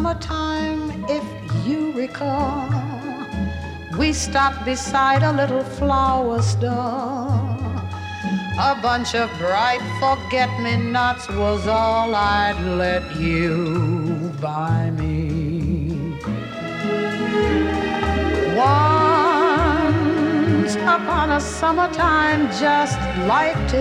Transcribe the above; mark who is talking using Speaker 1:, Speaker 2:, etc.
Speaker 1: summertime, if you recall, we stopped beside a little flower store. A bunch of bright forget-me-nots was all I'd let you buy me. Once upon a summertime just like today,